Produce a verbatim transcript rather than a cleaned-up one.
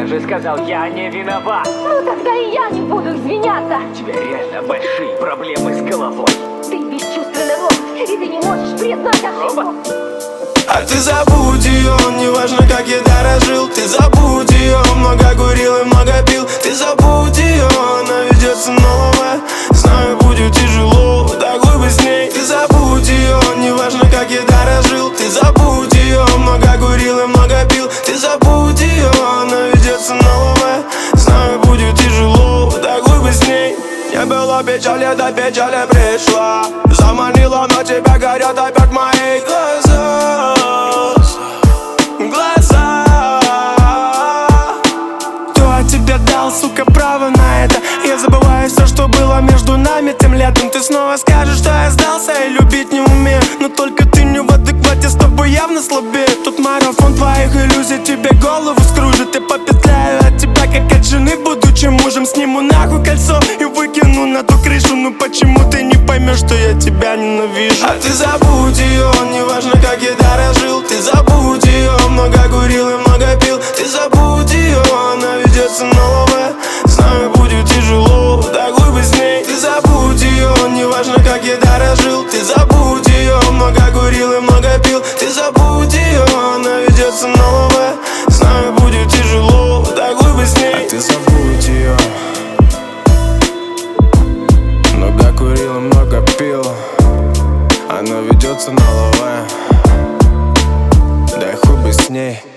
же сказал, я не виноват. Ну тогда и я не буду извиняться. У тебя реально большие проблемы с головой. Ты бесчувственный робот, и ты не можешь признать ошибку. Робот? А ты забудь ее, неважно как я дорожил. Ты забудь ее, много курил и много пил. Ты забудь ее, она ведется новая. Знаю, будет тяжело, да хуй бы с ней. Ты забудь ее, неважно как я дорожил. Ты забудь ее, много курил и много пил. Ты забудь ее, она ведется новая. Знаю, будет тяжело, да хуй бы с ней. Не было печали, до печали пришла. Заманила, но тебя горят опять мои глаза. Глаза. Кто от тебя дал, сука, право на это? Я забываю все, что было между нами тем летом. Ты снова скажешь, что я сдался и любить не умею. Но только ты не в адеквате, с тобой явно слабее. Тут марафон твоих иллюзий, тебе голову скружит. Я попетляю от тебя, как от жены, будучи мужем. Сниму нахуй кольцо и выкину на ту крышу. Ну почему ты не поймешь, что я тебя ненавижу? А ты забудь ее, неважно как я дорожил. Ты забудь ее, много курил и много пил. Ты забудь ее, она ведется новая. Знаю, будет тяжело, да хуй бы с ней. Ты забудь ее, неважно как я дорожил. Ты забудь ее, много курил и много пил. Ты забудь ее, она ведется новая. Знаю, будет тяжело, да хуй бы с ней. А ты забудь ее. Много курил и много пил. Она ведется новая. Да хуй бы с ней.